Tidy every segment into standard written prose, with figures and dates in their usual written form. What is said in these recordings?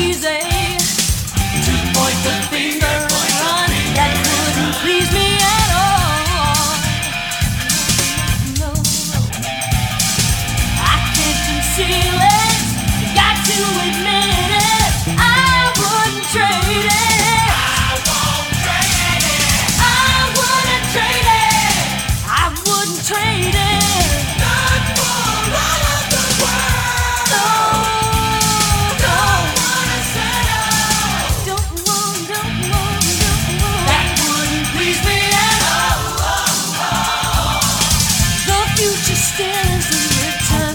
easy to point the finger and run. That wouldn't please me at all. No, I can't conceal it. Got to admit it. I wouldn't trade it. I won't trade it. I wouldn't trade it. I wouldn't trade it. Not for all of the world. No, don't wanna settle. Don't want. That wouldn't please me at all. The future still isn't written.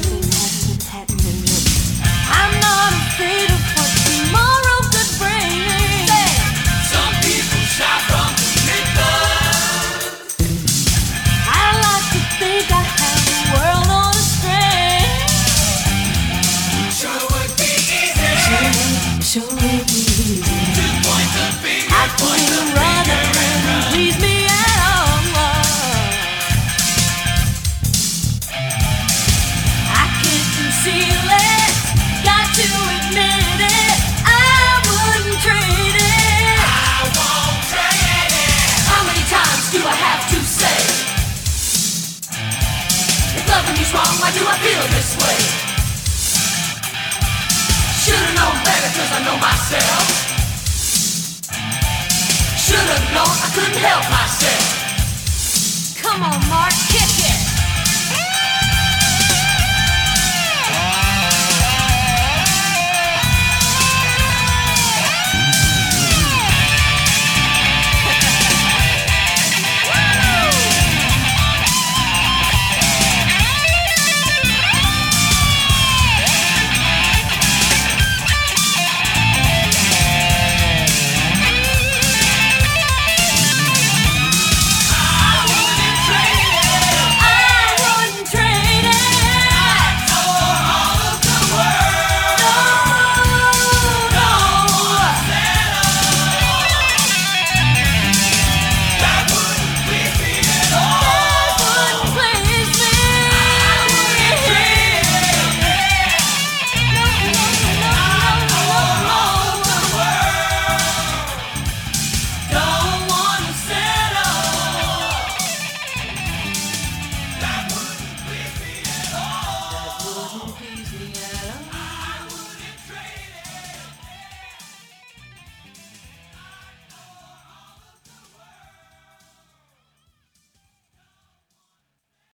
I'm not afraid of what tomorrow could bring. Some people shout from the midnight. I like to think I have the world on a string. Sure would be easy. Sure would be easy. To point the finger, I couldn't rather please me at all. I can't conceal it. Got to admit it. I wouldn't trade it. I won't trade it. How many times do I have to say? If loving you's wrong, why do I feel this way? Should've known better, cause I know myself. Should've known I couldn't help myself. Come on, Mark, kick it.